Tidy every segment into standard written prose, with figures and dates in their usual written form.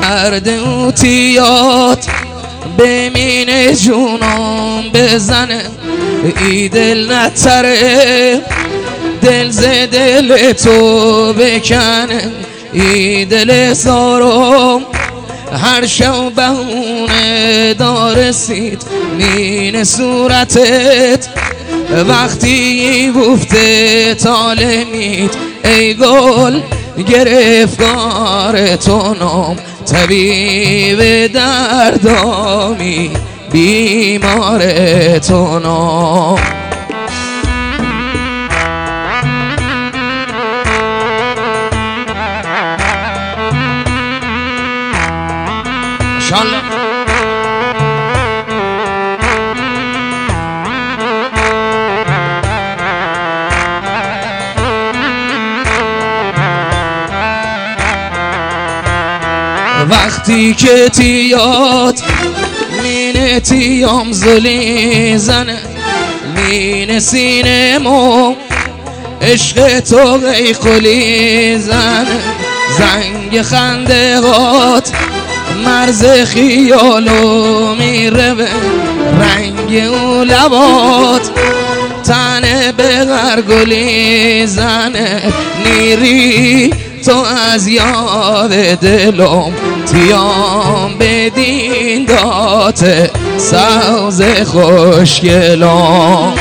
درد اوتیات بمینه جونم بزنه ای دل نتره دل ز دل تو بکنه ای دل زارم هر شب بهونه دارسید مین صورتت وقتی بفته تالمید ای گل گرفتار تو نام طبیب دردامی بیمار تو نام انشالله وقتی که تیاد مینه تیام زلی زنه مینه سینه مو عشق تو غیقلی زنه زنگ خندقات مرز خیالو میره به رنگ او لبات تنه به غرگلی زنه نیری تو از یاد دلم تیام بدین داته سوز خوشگلم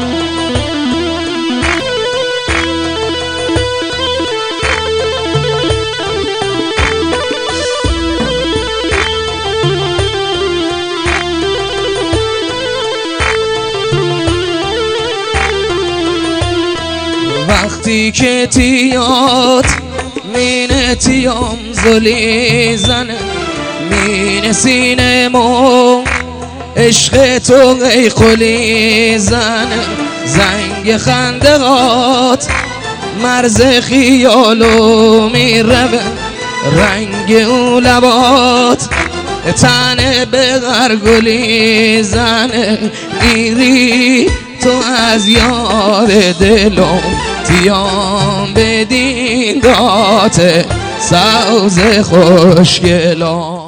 وقتی که تیاد مینه تیام زلی زنه مینه سینه مو عشق تو غیقلی زنه زنگ خندقات مرز خیالو میره به رنگ او لبات تنه به غرگلی زنه میری تو از یاد دلم تیام بدین داته سوز خوشگلم